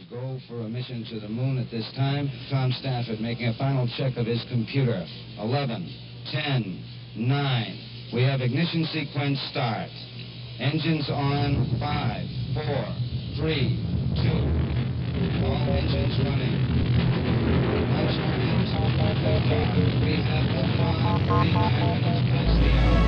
go for a mission to the moon at this time. Tom Stafford making a final check of his computer. 11, 10, 9. We have ignition sequence start. Engines on. 5, 4, 3, 2. All engines running. Lights are out. Liftoff. We have liftoff. 39 minutes past the hour.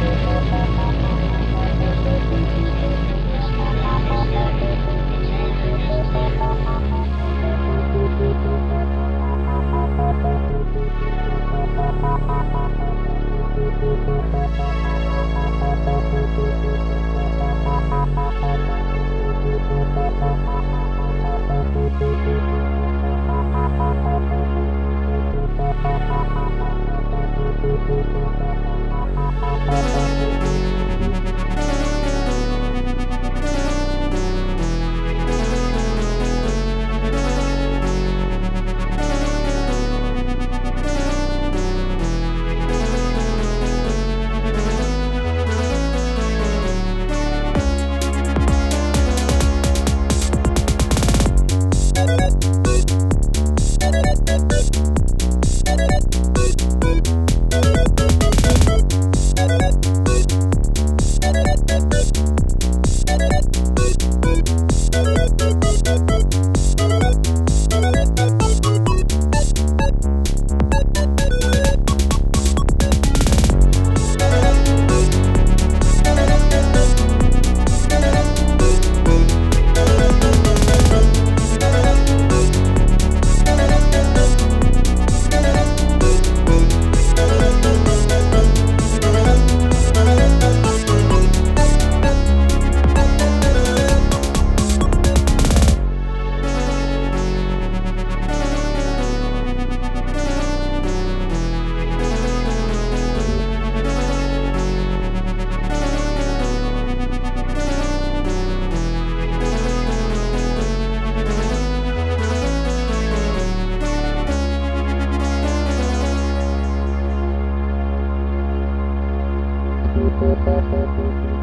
Thank you.